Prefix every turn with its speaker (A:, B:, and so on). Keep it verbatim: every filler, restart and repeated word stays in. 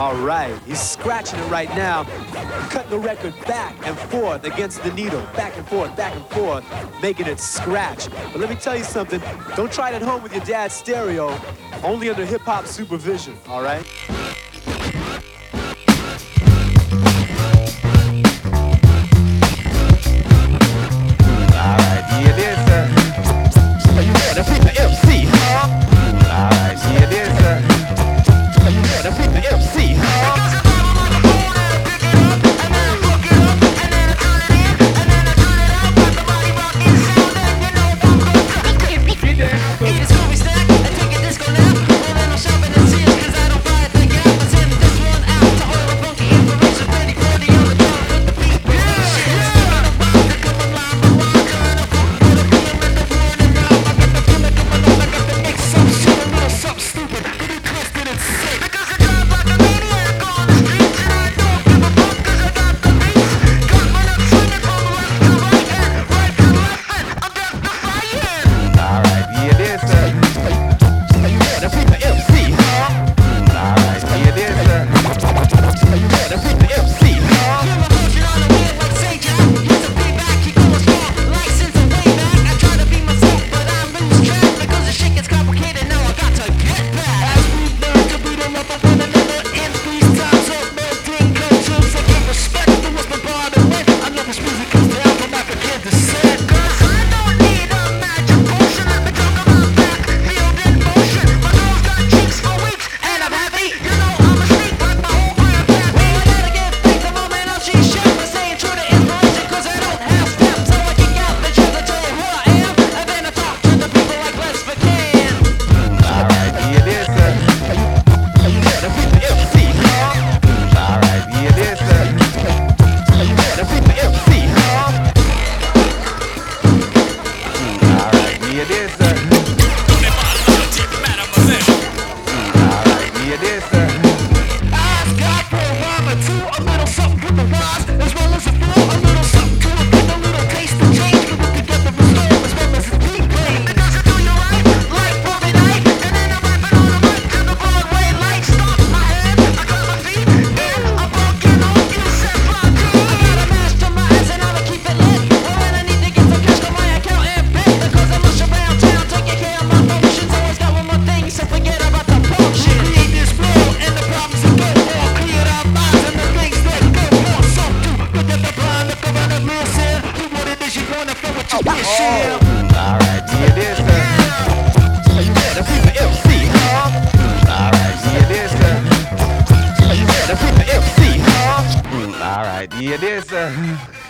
A: All right, he's scratching it right now, cutting the record back and forth against the needle, back and forth, back and forth, making it scratch. But let me tell you something, don't try it at home with your dad's stereo, only under hip-hop supervision, all right?
B: Yeah, this, uh